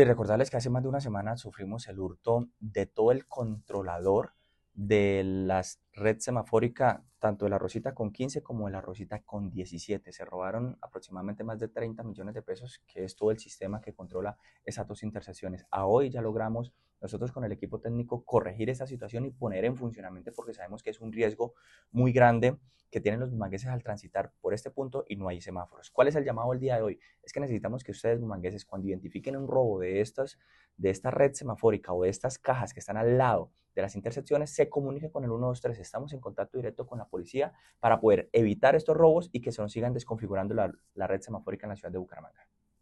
Y recordarles que hace más de una semana sufrimos el hurto de todo el controlador de la red semafórica, tanto de la Rosita con 15 como de la Rosita con 17. Se robaron aproximadamente más de 30 millones de pesos, que es todo el sistema que controla esas dos intersecciones. A hoy ya logramos nosotros con el equipo técnico corregir esa situación y poner en funcionamiento, porque sabemos que es un riesgo muy grande que tienen los bumangueses al transitar por este punto y no hay semáforos. ¿Cuál es el llamado el día de hoy? Es que necesitamos que ustedes, bumangueses, cuando identifiquen un robo de esta red semafórica o de estas cajas que están al lado de las intersecciones, se comuniquen con el 123. Estamos en contacto directo con la policía para poder evitar estos robos y que se nos sigan desconfigurando la red semafórica en la ciudad de Bucaramanga.